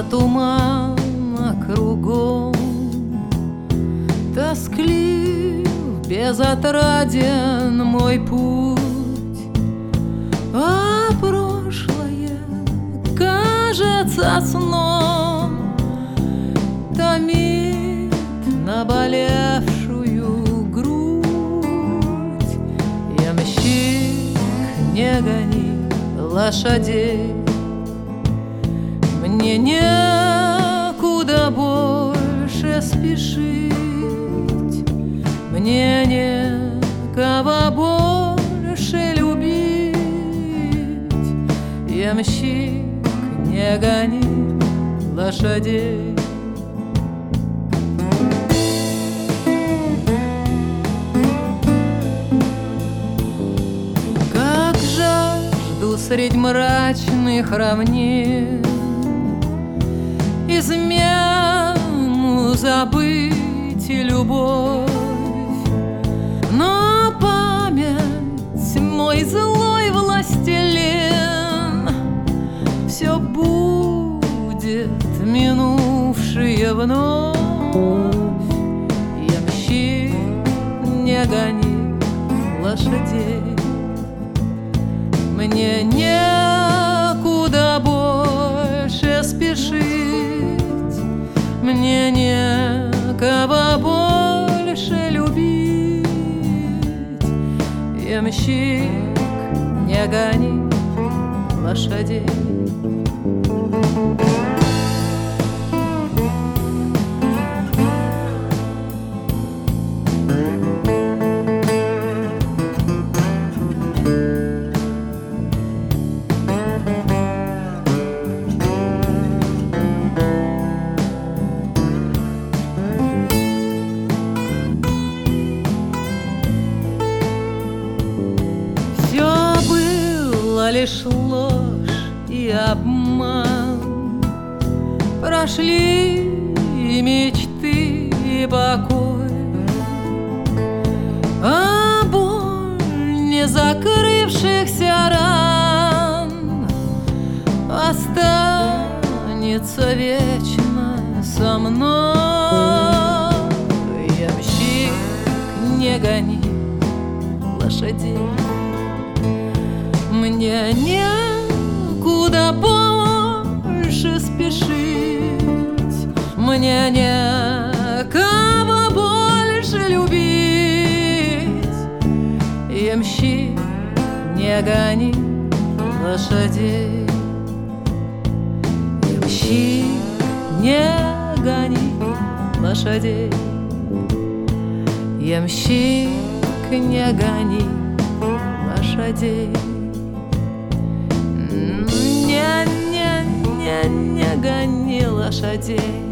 тумана кругом, тосклив, безотраден мой путь, а прошлое кажется сном, томит наболевшую грудь. Ямщик, не гони лошадей, мне некуда больше спешить, мне некого больше любить. Ямщик, не гони лошадей. Как жажду средь мрачных равнин измену забыть и любовь, но память мой злой властелин все будет минувшее вновь. Ямщик, не гони лошадей, мне некуда больше спешить, мне некого больше любить. Ямщик, не гони лошадей. Лишь ложь и обман, прошли и мечты, и покой, а боль не закрывшихся ран останется вечно со мной. Ямщик, не гони лошадей, мне некуда больше спешить, мне некого больше любить. Ямщик, не гони лошадей. Ямщик, не гони лошадей. Ямщик, не гони лошадей. Не гони лошадей.